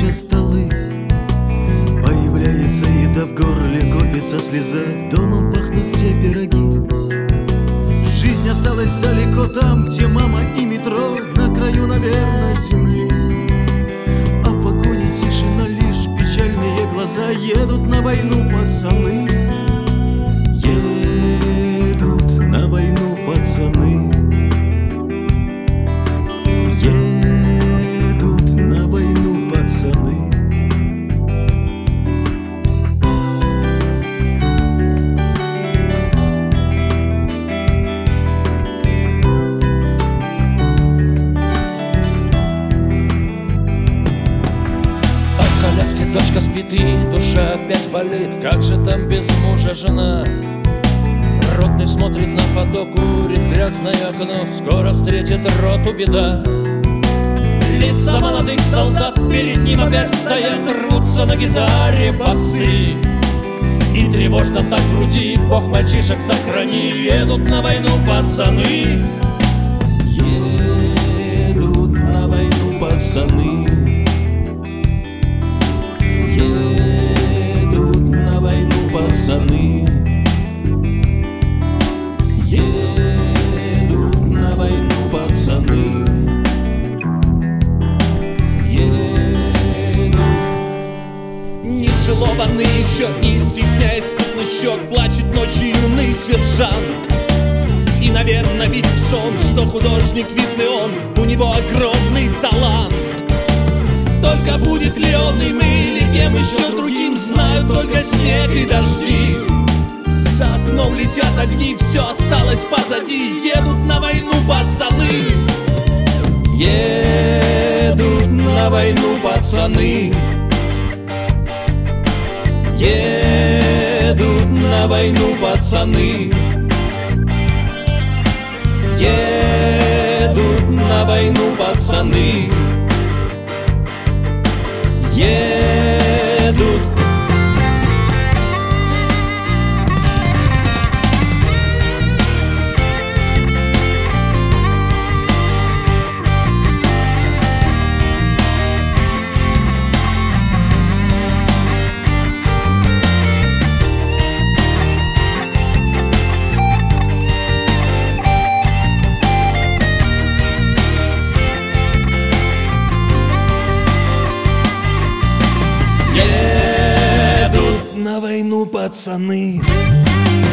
рабочие столы. Появляется еда в горле, копится слеза, домом пахнут те пироги. Жизнь осталась далеко там, где мама и метро, на краю, наверное, земли. А в вагоне тишина, лишь печальные глаза. Едут на войну пацаны, едут на войну пацаны, едут на войну пацаны. Дочка спит и душа опять болит. Как же там без мужа жена? Ротный смотрит на фото, курит грязное окно. Скоро встретит роту беда. Лица молодых солдат перед ним опять стоят, рвутся на гитаре басы. И тревожно так в груди, Бог мальчишек сохрани. Едут на войну пацаны, едут на войну пацаны, едут на войну пацаны, едут на войну пацаны, едут. Нецелованный еще и стесняет спутный щек, плачет ночью юный сержант. И, наверное, видит сон, что художник видный он, у него огромный талант. Только будет ли он им или кем еще другим, знают только снег и дожди. За окном летят огни, все осталось позади. Едут на войну пацаны, Едут на войну пацаны, едут на войну пацаны, едут на войну пацаны, едут. едут на войну пацаны.